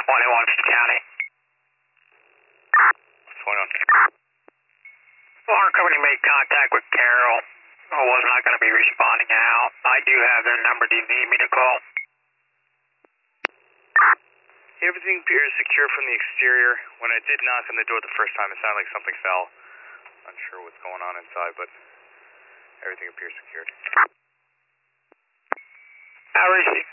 21 County. 21. Alarm company made contact with Carol. I was not going to be responding out. I do have their number. Do you need me to call? Everything appears secure from the exterior. When I did knock on the door the first time, it sounded like something fell. Unsure what's going on inside, but everything appears secured. I received.